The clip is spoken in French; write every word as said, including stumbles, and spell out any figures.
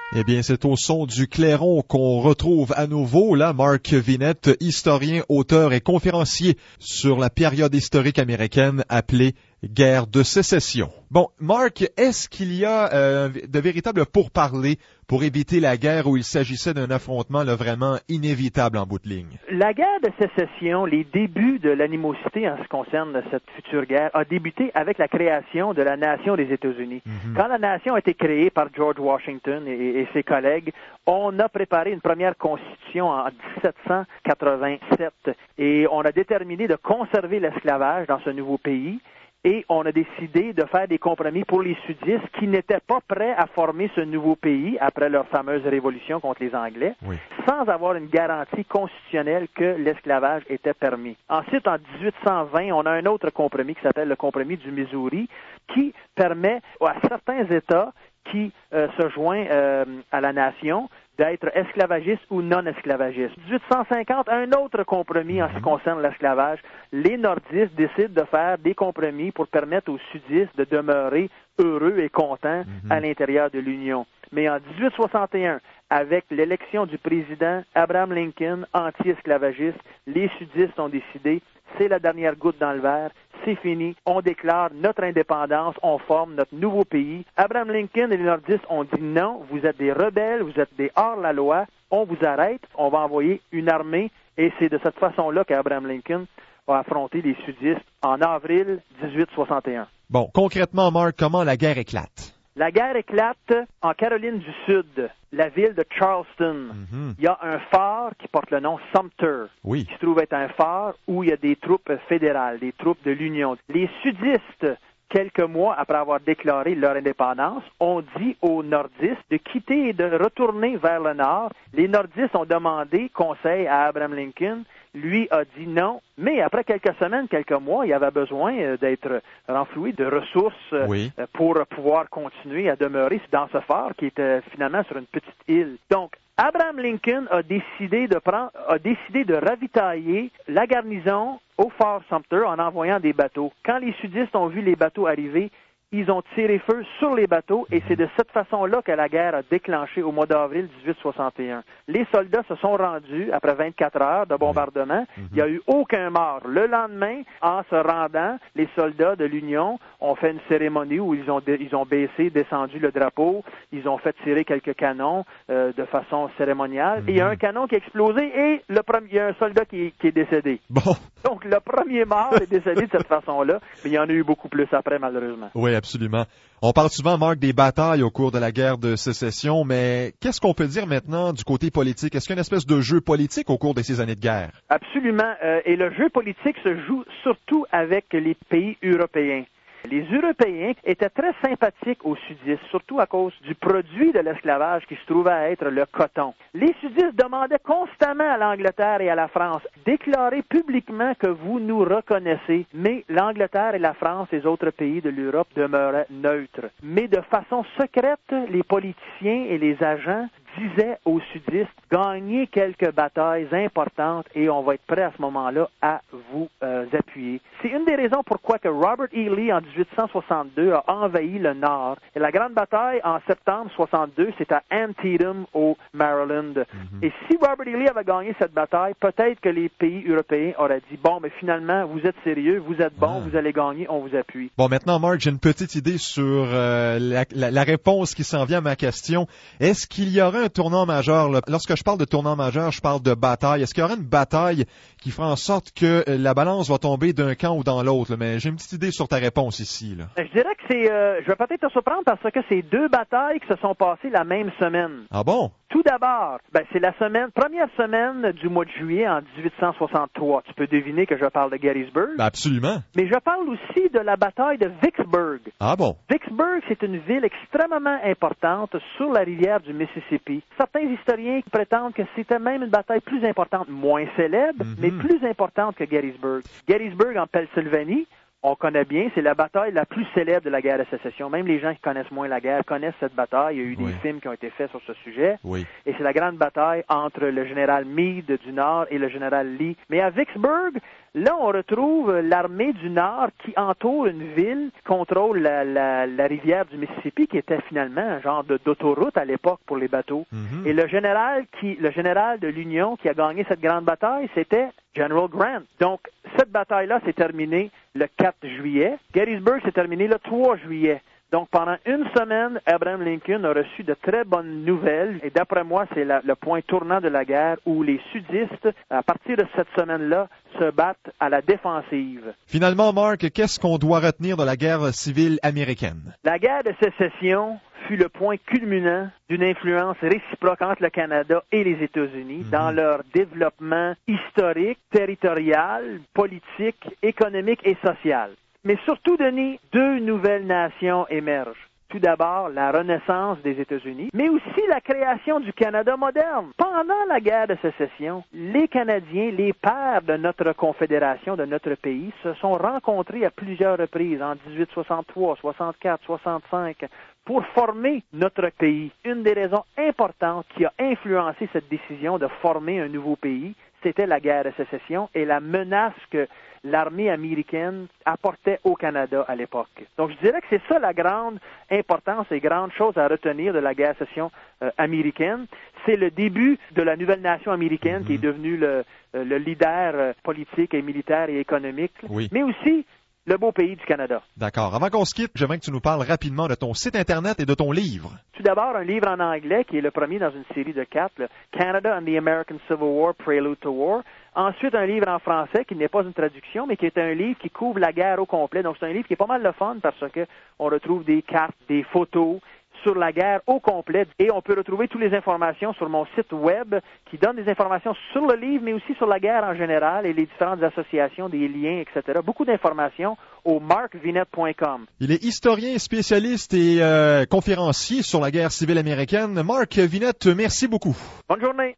Eh bien, c'est au son du clairon qu'on retrouve à nouveau, là, Mark Vinet, historien, auteur et conférencier sur la période historique américaine appelée Guerre de sécession. Bon, Mark, est-ce qu'il y a euh, de véritables pourparlers pour éviter la guerre où il s'agissait d'un affrontement là, vraiment inévitable en bout de ligne? La guerre de sécession, les débuts de l'animosité en ce qui concerne cette future guerre, a débuté avec la création de la nation des États-Unis. Mm-hmm. Quand la nation a été créée par George Washington et, et ses collègues, on a préparé une première constitution en dix-sept cent quatre-vingt-sept et on a déterminé de conserver l'esclavage dans ce nouveau pays. Et on a décidé de faire des compromis pour les sudistes qui n'étaient pas prêts à former ce nouveau pays après leur fameuse révolution contre les Anglais, oui. sans avoir une garantie constitutionnelle que l'esclavage était permis. Ensuite, en dix-huit cent vingt, on a un autre compromis qui s'appelle le compromis du Missouri, qui permet à certains États qui euh, se joignent euh, à la nation d'être esclavagistes ou non esclavagistes. dix-huit cent cinquante, un autre compromis en ce qui concerne l'esclavage. Les nordistes décident de faire des compromis pour permettre aux sudistes de demeurer heureux et contents mm-hmm. à l'intérieur de l'Union. Mais en dix-huit soixante et un, avec l'élection du président Abraham Lincoln, anti-esclavagiste, les sudistes ont décidé, c'est la dernière goutte dans le verre, c'est fini, on déclare notre indépendance, on forme notre nouveau pays. Abraham Lincoln et les nordistes ont dit non, vous êtes des rebelles, vous êtes des hors-la-loi, on vous arrête, on va envoyer une armée, et c'est de cette façon-là qu'Abraham Lincoln a affronté les sudistes en avril dix-huit soixante et un. Bon, concrètement, Mark, comment la guerre éclate? La guerre éclate en Caroline du Sud, la ville de Charleston. Mm-hmm. Il y a un phare qui porte le nom Sumter, oui. qui se trouve être un phare où il y a des troupes fédérales, des troupes de l'Union. Les sudistes, quelques mois après avoir déclaré leur indépendance, ont dit aux nordistes de quitter et de retourner vers le nord. Les nordistes ont demandé conseil à Abraham Lincoln. Lui a dit non, mais après quelques semaines, quelques mois, il avait besoin d'être renfloué de ressources oui. pour pouvoir continuer à demeurer dans ce phare qui était finalement sur une petite île. Donc, Abraham Lincoln a décidé de prendre, a décidé de ravitailler la garnison au phare Sumter en envoyant des bateaux. Quand les sudistes ont vu les bateaux arriver, ils ont tiré feu sur les bateaux et c'est de cette façon-là que la guerre a déclenché au mois d'avril dix-huit soixante et un. Les soldats se sont rendus après vingt-quatre heures de bombardement. Mm-hmm. Il n'y a eu aucun mort. Le lendemain, en se rendant, les soldats de l'Union ont fait une cérémonie où ils ont, ils ont baissé, descendu le drapeau. Ils ont fait tirer quelques canons euh, de façon cérémoniale. Mm-hmm. Et il y a un canon qui a explosé et le premier, il y a un soldat qui, qui est décédé. Bon. Donc, le premier mort est décédé de cette façon-là, mais il y en a eu beaucoup plus après, malheureusement. Oui, absolument. On parle souvent, Marc, des batailles au cours de la guerre de sécession, mais qu'est-ce qu'on peut dire maintenant du côté politique? Est-ce qu'il y a une espèce de jeu politique au cours de ces années de guerre? Absolument. Euh, et le jeu politique se joue surtout avec les pays européens. Les Européens étaient très sympathiques aux sudistes, surtout à cause du produit de l'esclavage qui se trouvait à être le coton. Les sudistes demandaient constamment à l'Angleterre et à la France, déclarez publiquement que vous nous reconnaissez, mais l'Angleterre et la France et les autres pays de l'Europe demeuraient neutres. Mais de façon secrète, les politiciens et les agents disaient aux sudistes, gagnez quelques batailles importantes et on va être prêt à ce moment-là à vous euh, appuyer. C'est une des raisons pourquoi que Robert E. Lee, en dix-huit cent soixante-deux, a envahi le Nord. Et la grande bataille, en septembre soixante-deux, c'est à Antietam, au Maryland. Mm-hmm. Et si Robert E. Lee avait gagné cette bataille, peut-être que les pays européens auraient dit, bon, mais finalement, vous êtes sérieux, vous êtes bon, ah. vous allez gagner, on vous appuie. Bon, maintenant, Mark, j'ai une petite idée sur euh, la, la, la réponse qui s'en vient à ma question. Est-ce qu'il y aura un tournant majeur? Là? Lorsque je parle de tournant majeur, je parle de bataille. Est-ce qu'il y aura une bataille qui fera en sorte que la balance va tomber d'un camp ou dans l'autre? Là? Mais j'ai une petite idée sur ta réponse ici. Là. Je dirais que c'est... Euh, je vais peut-être te surprendre parce que c'est deux batailles qui se sont passées la même semaine. Ah bon? Tout d'abord, ben, c'est la semaine, première semaine du mois de juillet en dix-huit cent soixante-trois. Tu peux deviner que je parle de Gettysburg. Ben absolument. Mais je parle aussi de la bataille de Vicksburg. Ah bon? Vicksburg, c'est une ville extrêmement importante sur la rivière du Mississippi. Certains historiens prétendent que c'était même une bataille plus importante, moins célèbre, mm-hmm. mais plus importante que Gettysburg. Gettysburg en Pennsylvanie, on connaît bien, c'est la bataille la plus célèbre de la guerre de sécession. Même les gens qui connaissent moins la guerre connaissent cette bataille. Il y a eu oui. des films qui ont été faits sur ce sujet. Oui. Et c'est la grande bataille entre le général Meade du Nord et le général Lee. Mais à Vicksburg, Là, on retrouve l'armée du Nord qui entoure une ville, contrôle la, la, la rivière du Mississippi, qui était finalement un genre de, d'autoroute à l'époque pour les bateaux. Mm-hmm. Et le général qui, le général de l'Union qui a gagné cette grande bataille, c'était General Grant. Donc, cette bataille-là s'est terminée le quatre juillet. Gettysburg s'est terminée le trois juillet. Donc, pendant une semaine, Abraham Lincoln a reçu de très bonnes nouvelles. Et d'après moi, c'est la, le point tournant de la guerre où les sudistes, à partir de cette semaine-là, se battent à la défensive. Finalement, Mark, qu'est-ce qu'on doit retenir de la guerre civile américaine? La guerre de sécession fut le point culminant d'une influence réciproque entre le Canada et les États-Unis mm-hmm. dans leur développement historique, territorial, politique, économique et social. Mais surtout, Denis, deux nouvelles nations émergent. Tout d'abord, la renaissance des États-Unis, mais aussi la création du Canada moderne. Pendant la guerre de sécession, les Canadiens, les pères de notre confédération, de notre pays, se sont rencontrés à plusieurs reprises, en dix-huit soixante-trois, soixante-quatre, soixante-cinq, pour former notre pays. Une des raisons importantes qui a influencé cette décision de former un nouveau pays, c'était la guerre de sécession et la menace que l'armée américaine apportait au Canada à l'époque. Donc, je dirais que c'est ça la grande importance et grande chose à retenir de la guerre de sécession euh, américaine. C'est le début de la nouvelle nation américaine mm-hmm. qui est devenue le, le leader euh, politique et militaire et économique, oui. mais aussi le beau pays du Canada. D'accord. Avant qu'on se quitte, j'aimerais que tu nous parles rapidement de ton site Internet et de ton livre. Tout d'abord, un livre en anglais qui est le premier dans une série de quatre, le Canada and the American Civil War, Prelude to War. Ensuite, un livre en français qui n'est pas une traduction, mais qui est un livre qui couvre la guerre au complet. Donc, c'est un livre qui est pas mal le fun parce que on retrouve des cartes, des photos sur la guerre au complet. Et on peut retrouver toutes les informations sur mon site web qui donne des informations sur le livre, mais aussi sur la guerre en général et les différentes associations, des liens, et cetera. Beaucoup d'informations au mark vinette point com. Il est historien, spécialiste et euh, conférencier sur la guerre civile américaine. Mark Vinette, merci beaucoup. Bonne journée.